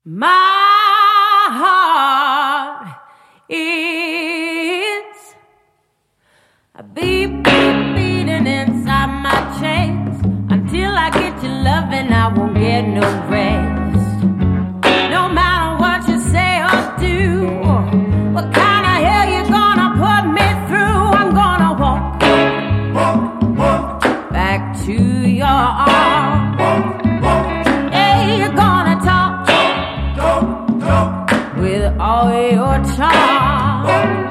My heart is a beep, beep, beating inside my chest. Until I get your loving, I won't get no rest. No matter what you say or do, what kind of hell you gonna put me through, I'm gonna walk back to your arms. Yeah, you're gonna talk with all your charm.